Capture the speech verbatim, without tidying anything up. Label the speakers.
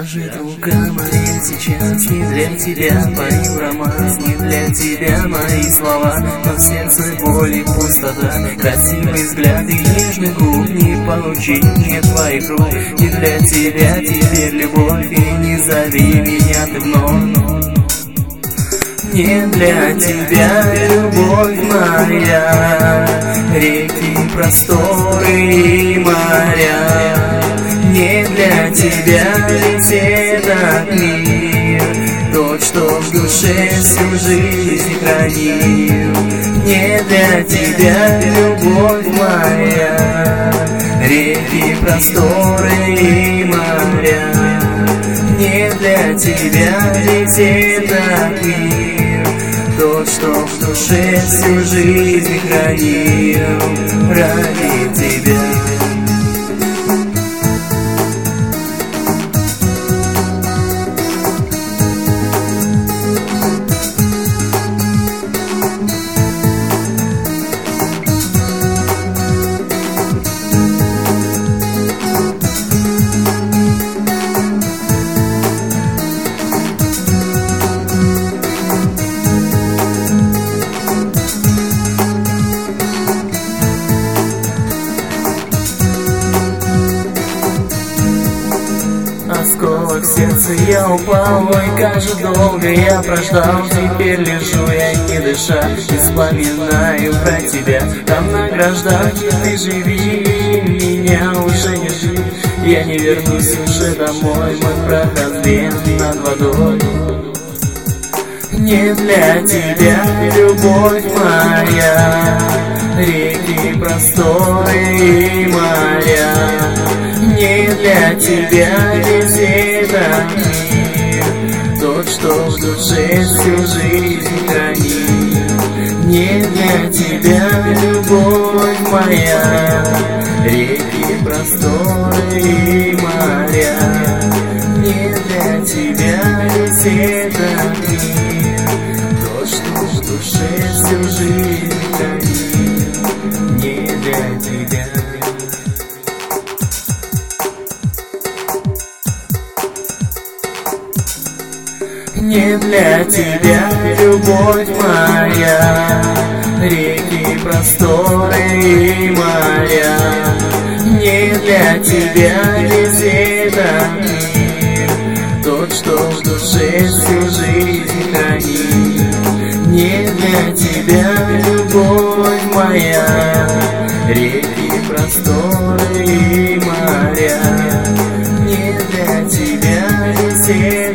Speaker 1: Дрожит рука моя сейчас, не для тебя пою романс, не для тебя мои слова, но в сердце боль и пустота. Красивый взгляд и нежный губ не получить мне твоих рук. Не для тебя теперь любовь, и не зови меня ты вновь. Не для тебя любовь моя, реки, просторы и моря. Не для тебя весь этот мир, тот, что в душе всю жизнь хранил. Не для тебя любовь моя, реки, просторы и моря. Не для тебя весь этот мир, тот, что в душе всю жизнь хранил ради тебя. Осколок в сердце я упал, ой, как же долго я прождал. Теперь лежу я не дыша, и вспоминаю про тебя. Там на гражданке ты живи, меня уже не жди. Я не вернусь уже домой, мой проход над водой. Не для тебя любовь моя, реки, просторы и моря. Не для тебя весь этот мир, тот, что в душе всю жизнь хранит. Не для тебя любовь моя, реки, просторы и моря. Не для тебя весь этот мир, тот, что в душе всю жизнь хранит. Не для тебя. Не для тебя любовь моя, реки, просторы и моря. Не для тебя весь этот мир, тот, что в душе всю жизнь хранит. Не для тебя любовь моя, реки, просторы и моря. Не для тебя весь этот мир,